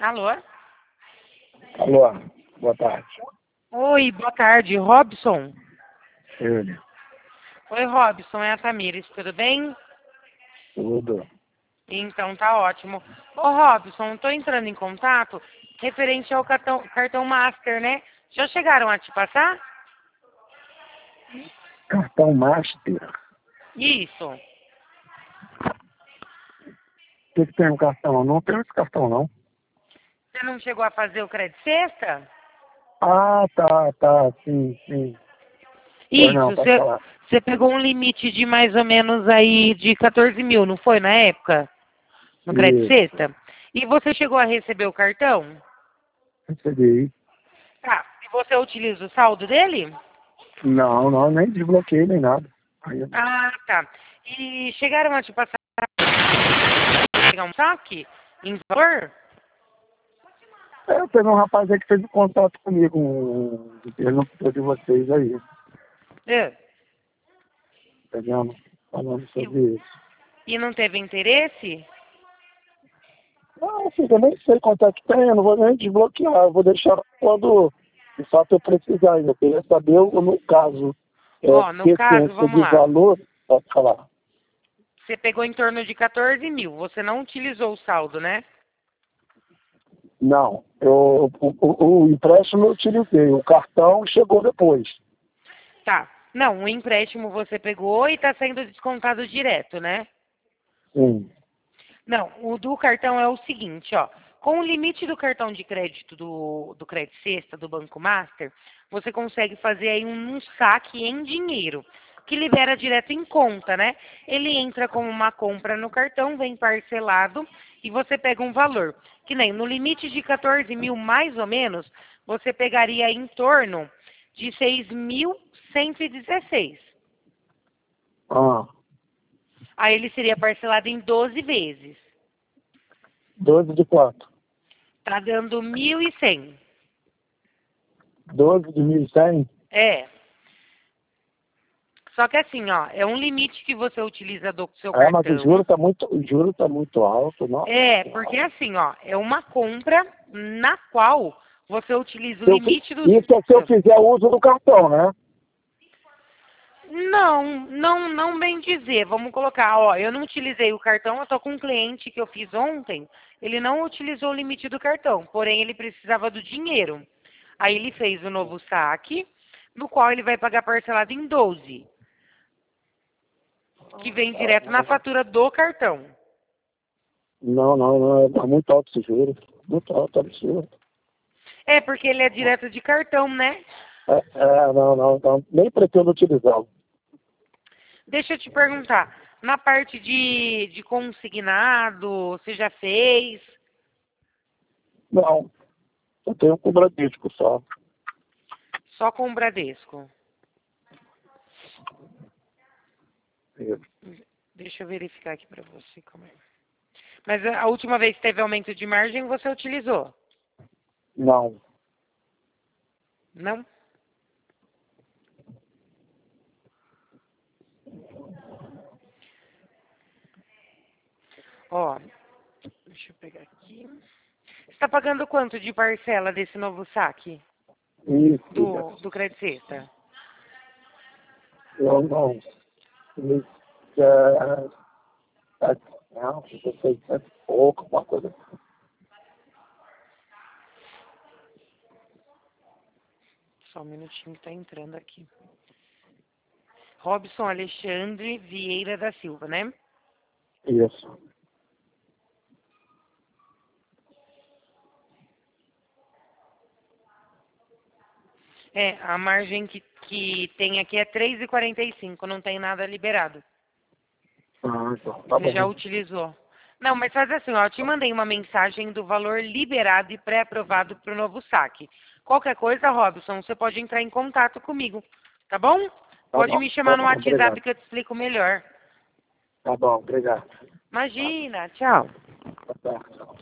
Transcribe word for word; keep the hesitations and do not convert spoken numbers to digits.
Alô? Alô, boa tarde. Oi, boa tarde, Robson. Ele, Oi, Robson, é a Tamires, tudo bem? tudo. Então tá ótimo. Ô, Robson, tô entrando em contato referente ao cartão, cartão Master, né? Já chegaram a te passar? Cartão Master. Isso. O que, que tem no cartão? Não tem esse cartão, não. Você não chegou a fazer o crédito sexta? Ah, tá, tá, sim, sim. Pois Isso, não, pode você, falar. você pegou um limite de mais ou menos aí de quatorze mil, não foi na época? No crédito Isso, sexta? E você chegou a receber o cartão? recebi. Tá. E você utiliza o saldo dele? Não, não, nem desbloqueei nem nada. Aí, Ah, tá. E chegaram a te passar pegar um saque em valor? é, teve um rapaz aí que fez um contato comigo, um, um perguntou de vocês aí, É. tá vendo? Falando E, sobre isso. e não teve interesse? Não, filho, eu nem sei quanto é que tem, eu não vou nem desbloquear, eu vou deixar quando de fato eu precisar. Eu queria saber, o- no caso, é, Ó, no caso, sequência vamos de lá. valor, pode falar. Você pegou em torno de quatorze mil. Você não utilizou o saldo, né? Não, eu, o, o, o empréstimo eu utilizei, o cartão chegou depois. Tá. Não, o empréstimo você pegou e está sendo descontado direto, né? Sim. Não, o do cartão é o seguinte, ó. Com o limite do cartão de crédito do, do Crédito Sexta, do Banco Master, você consegue fazer aí um, um saque em dinheiro, que libera direto em conta, né? Ele entra como uma compra no cartão, vem parcelado e você pega um valor. Que nem no limite de quatorze mil, mais ou menos, você pegaria em torno de seis mil cento e dezesseis. Ah, Aí ele seria parcelado em doze vezes. doze de quanto? Tá dando mil e cem. doze de mil e cem? É. Só que assim, ó, é um limite que você utiliza do seu É, mas o juro cartão. está muito, o juro tá muito alto, nossa. É, porque assim, ó, é uma compra na qual você utiliza o Se eu fi- limite do Isso é se eu fizer uso do cartão, né? Não, não, não bem dizer. Vamos colocar, ó, eu não utilizei o cartão, eu tô com um cliente que eu fiz ontem, ele não utilizou o limite do cartão, porém ele precisava do dinheiro. Aí ele fez o novo saque, no qual ele vai pagar parcelado em doze, que vem direto na fatura do cartão. Não, não, não, é muito alto esse juro. Muito alto, absurdo. É, porque ele é direto de cartão, né? É, é, não, não, não, nem pretendo utilizá-lo. Deixa eu te perguntar, na parte de, de consignado, você já fez? Não, eu tenho um Bradesco só. Só com o Bradesco? Isso. Deixa eu verificar aqui pra você como é. Mas a última vez que teve aumento de margem, você utilizou? Não. Não? Ó, deixa eu pegar aqui. Você está pagando quanto de parcela desse novo saque Isso, do, do Crédito Sexta? eu não. Isso, é, é, não, seiscentos e pouco, uma coisa assim. Só um minutinho que tá entrando aqui. Robson Alexandre Vieira da Silva, né? Isso. É, a margem que, que tem aqui é três e quarenta e cinco, não tem nada liberado. Ah, então, tá Você já bom. utilizou. Não, mas faz assim, ó, eu te mandei uma mensagem do valor liberado e pré-aprovado para o novo saque. Qualquer coisa, Robson, você pode entrar em contato comigo, tá bom? Tá Pode bom, me tá chamar no bom, WhatsApp obrigado. que eu te explico melhor. Tá bom, obrigado. Imagina, tchau. Tá certo.